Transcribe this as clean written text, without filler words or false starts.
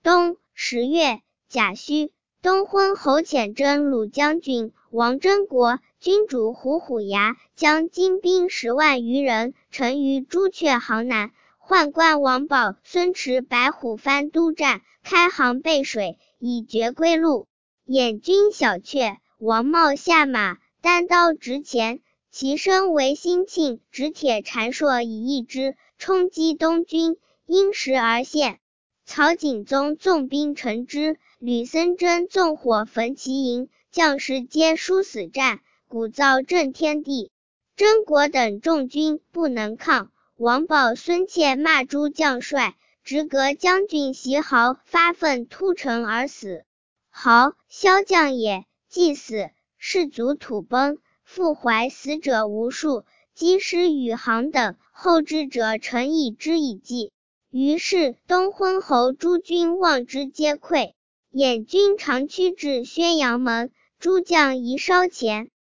冬10月，甲戌，东昏侯遣征虏将军王真国，君主胡虎牙，将精兵10万余人，陈于朱雀行南。宦官王保、孙持白虎番督战，开行背水，以绝归路。掩军小阙，王茂下马，单刀直前，其身为新磬，执铁缠槊以一之，冲击东军，因时而陷。曹景宗纵兵乘之，吕僧真纵火焚其营，将士皆殊死战，鼓噪震天地。真国等众军不能抗，王保、孙怯骂诸将帅，直阁将军袭豪发愤突城而死。豪，骁将也，既死，士卒土崩，腹怀死者无数，击师宇航等，后之者诚以之以计。于是东昏侯诸军望之皆溃。掩军长驱至宣阳门，诸将宜稍前。